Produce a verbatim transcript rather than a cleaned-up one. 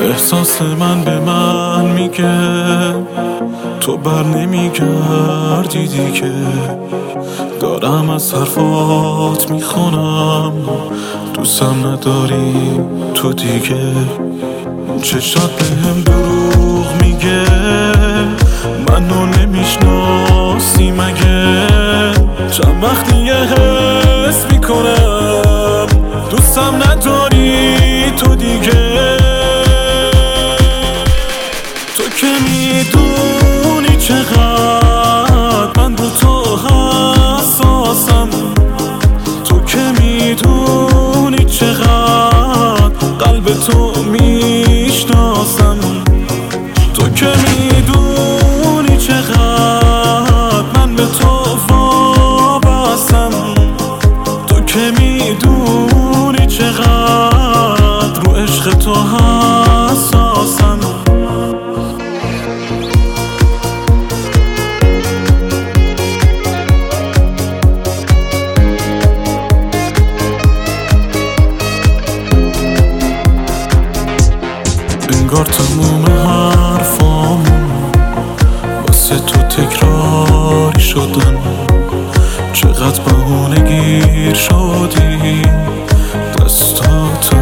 احساس من به من میگه تو بر نمیگردی دیگه. دارم از حرفات میخونم دوستم نداری تو دیگه. چشات بهم دروغ میگه منو نمیشناسی مگه. چند وقتی یه حس میکنم دوستم نداری تو دیگه. تو که میدونی چقدر من رو تو حساسم. تو که میدونی چقدر قلب تو میشناسم. تو که میدونی چقدر من به تو وابستم. تو که میدونی چقدر رو عشق تو حساسم. انگار تموم حرفامون واسه تو تکراری شدن. چقدر بهونه گیر شدی دستات